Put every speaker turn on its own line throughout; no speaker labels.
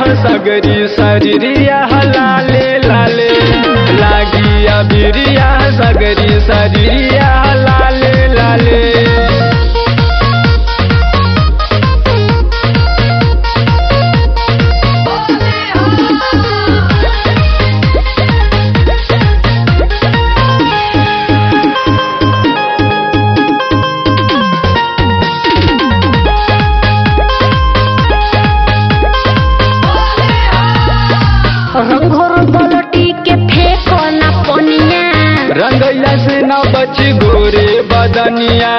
सगरी शरीरिया लाले लाले लागी अबिरिया सगरी शरीरिया लाले लाले।
रंगोर पलटी के फेंको ना पनिया,
रंगैया से न बची गोरे बदनिया।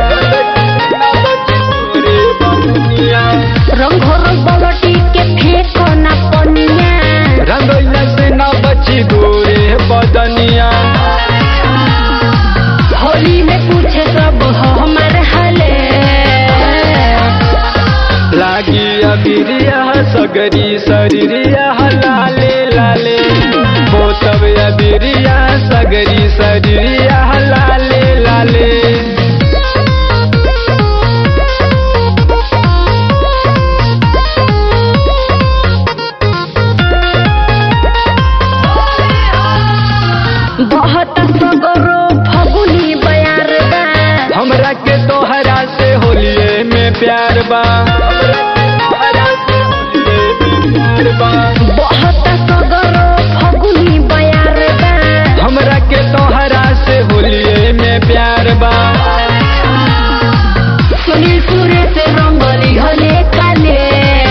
रंगोर पलटी के फेंको ना पनिया,
रंगैया से न बची गोरे बदनिया।
होली में पूछे सब हमार हले,
लागी अबिरिया सगरी शरीरिया लाले लाले बोतब अबिरिया सगरी शरीरिया लाले लाले।
बहुत सगरो फगुनी बयार बा,
हमरा के तोहरा से होलिये में प्यार बा।
बहुत सगरो फगुनी बयार बा,
हमरा के तोहरा से होलिये में प्यार बा।
सुनील सूर्य से रंगली हले काले,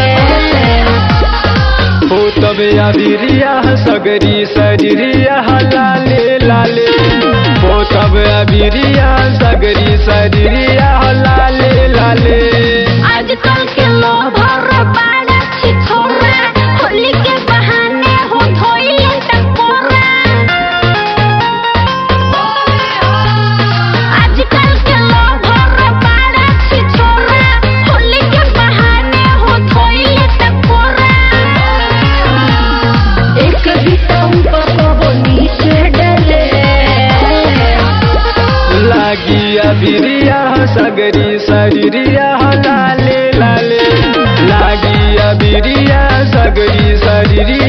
बोतब अबिरिया सगरी शरीरिया लाले लाले बोतब अबिरिया सगरी शरीरिया लाले लाले।
आजकल के लोग बाड़ा छिछोरा, होली के बहाने हो धोइले टकोरा। आजकल के लोग बाड़ा छिछोरा, होली के बहाने हो धोइले टकोरा। एक बीतम को नीचे डले,
लागी अबिरिया सगरी शरीरिया लाले लाले लागी अबिरिया सगरी शरीरिया